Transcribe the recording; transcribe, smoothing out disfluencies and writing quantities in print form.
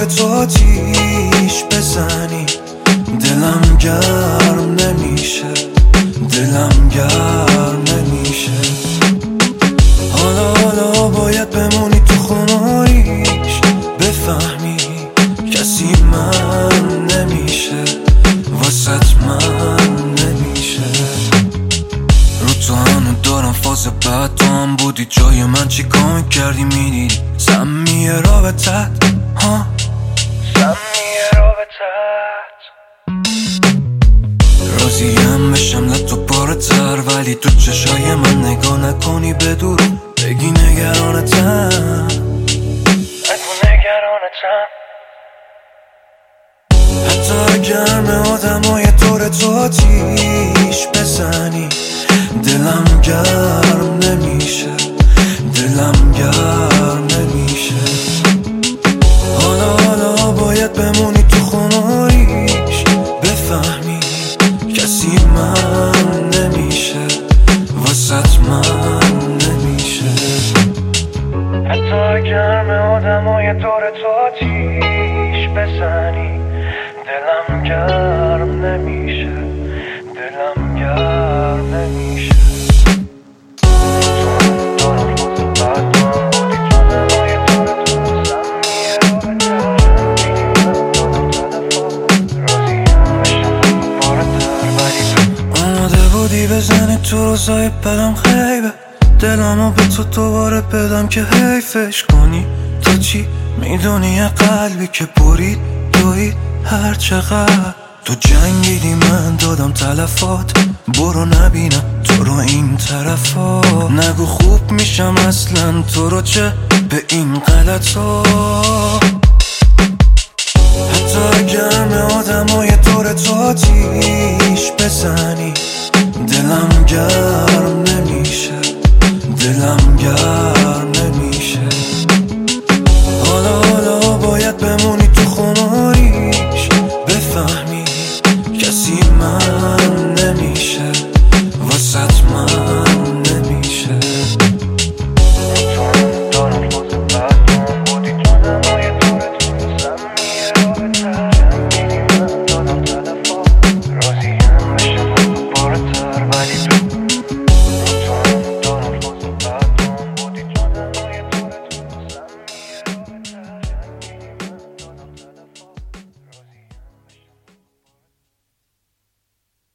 دور تو آتیش بزنی دلم گرم نمیشه، دلم گرم نمیشه. حالا باید بمونی تو خوناییش، بفهمی کسی من نمیشه، واسط من نمیشه. رو تو هنو دارم فاز بعد، تو هم بودی جای من، چی کار میکردی میدیدی سمیه رابطت، ها سمیه رابطت. راضیم بشم لطو پاره تر، ولی تو چشای من نگاه نکنی به دور، بگی نگرانتم، بگو نگرانتم. حتی گرم آدمای دور تو آتیش بزنی دلم گرم نمیشه، دلم گرم نمیشه. حالا باید بمونی تو خوناییش، بفهمی کسی من نمیشه، واسط من نمیشه. حتی گرم آدمای دور تو آتیش بزنی دلم گرم نمیشه، دلم گرم نمیشه. آماده بودی بزنی تو روزای بدم خیبه، دلمو به تو دوباره بدم که حیفش کنی. تو چی میدونی یه قلبی که برید دوید هر چقدر تو جنگیدی، من دادم تلفات، برو نبینم تو رو این طرفا. نگو خوب میشم اصلا تو رو چه به این غلطا.